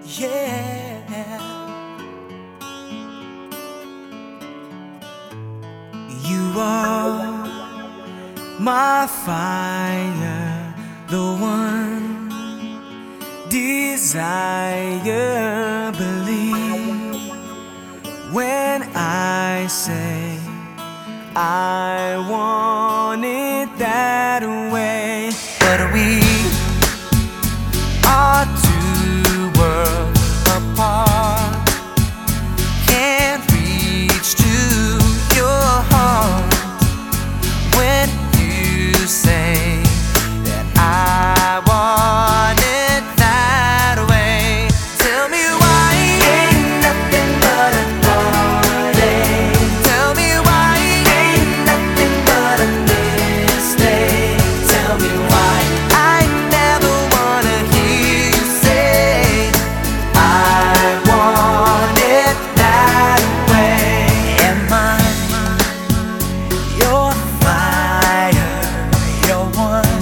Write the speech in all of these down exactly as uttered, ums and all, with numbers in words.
Yeah, you are my fire, the one desire. Believe when I say I want it that way. But we are two worlds apart, can't reach to your heart when you say that I want it that way. Tell me why ain't nothing but a heartache. Tell me why ain't nothing but a mistake. Tell me why I never wanna hear you say I want it that way. Am I your fire, your one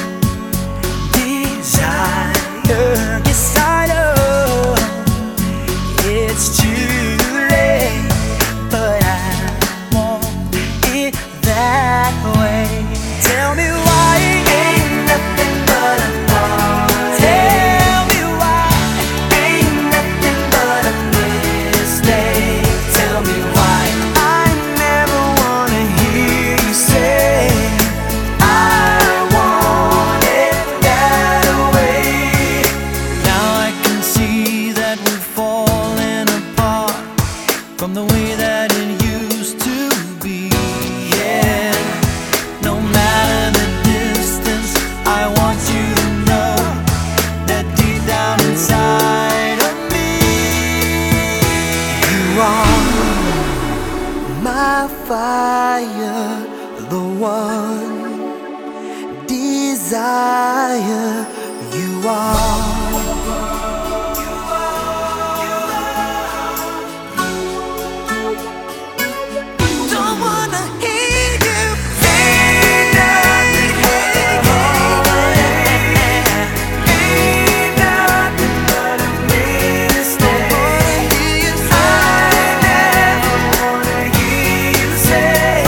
desire? Yes, I know it's too late, but I want it that way. Tell me why ain't nothing but a heartache. Tell me why ain't nothing but a mistake. Tell me why I never wanna hear you say I want it that way. Now I can see that we're falling apart from the way that it used to be. Yeah, no matter the distance, I want you to know that deep down inside of me, you are my fire, the one desire. You are. Don't wanna hear you say nothing. Ain't nothing but a mistake. I never wanna hear you say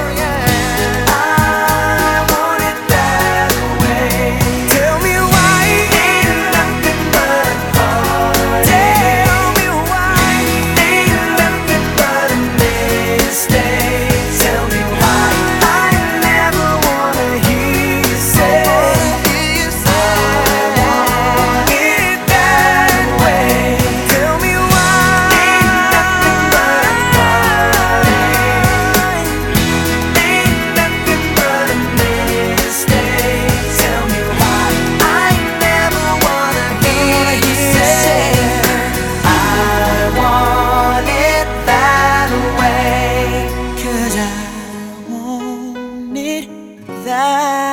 I want it that way. Tell me why ain't nothing but a heartache. Tell me why ain't nothing but a mistake. Tell me why I never wanna hear you say I want it that way. Tell me why ain't nothing but a heartache. Ain't nothing but a mistake. Tell me why I never wanna hear you say I want it that way. 'Cause I want it that